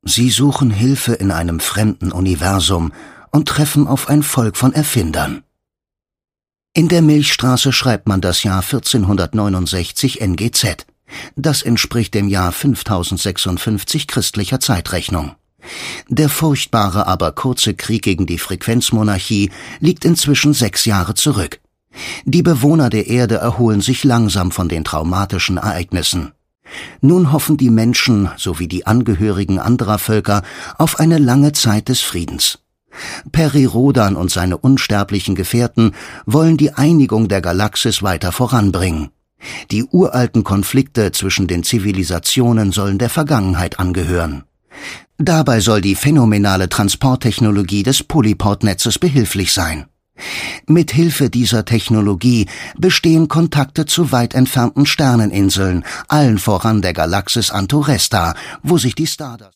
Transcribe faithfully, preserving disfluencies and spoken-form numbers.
Sie suchen Hilfe in einem fremden Universum und treffen auf ein Volk von Erfindern. In der Milchstraße schreibt man das Jahr vierzehnhundertneunundsechzig N G Z. Das entspricht dem Jahr fünftausendsechsundfünfzig christlicher Zeitrechnung. Der furchtbare, aber kurze Krieg gegen die Frequenzmonarchie liegt inzwischen sechs Jahre zurück. Die Bewohner der Erde erholen sich langsam von den traumatischen Ereignissen. Nun hoffen die Menschen sowie die Angehörigen anderer Völker auf eine lange Zeit des Friedens. Peri Rodan und seine unsterblichen Gefährten wollen die Einigung der Galaxis weiter voranbringen. Die uralten Konflikte zwischen den Zivilisationen sollen der Vergangenheit angehören. Dabei soll die phänomenale Transporttechnologie des Polyport-Netzes behilflich sein. Mit Hilfe dieser Technologie bestehen Kontakte zu weit entfernten Sterneninseln, allen voran der Galaxis Antoresta, wo sich die Stardust